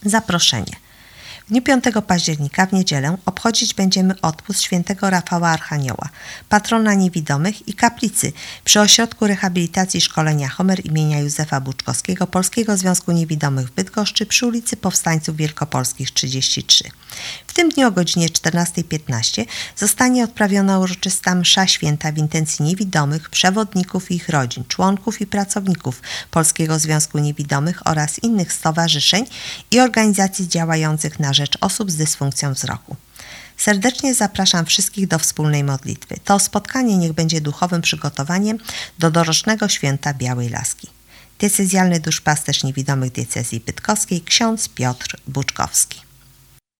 Zaproszenie. W dniu 5 października w niedzielę obchodzić będziemy odpust świętego Rafała Archanioła, patrona niewidomych i kaplicy przy Ośrodku Rehabilitacji i Szkolenia Homer imienia Józefa Buczkowskiego Polskiego Związku Niewidomych w Bydgoszczy przy ulicy Powstańców Wielkopolskich 33. W tym dniu o godzinie 14:15 zostanie odprawiona uroczysta msza święta w intencji niewidomych, przewodników i ich rodzin, członków i pracowników Polskiego Związku Niewidomych oraz innych stowarzyszeń i organizacji działających na rzecz osób z dysfunkcją wzroku. Serdecznie zapraszam wszystkich do wspólnej modlitwy. To spotkanie niech będzie duchowym przygotowaniem do dorocznego święta Białej Laski. Diecezjalny duszpasterz niewidomych diecezji bydgoskiej ksiądz Piotr Buczkowski.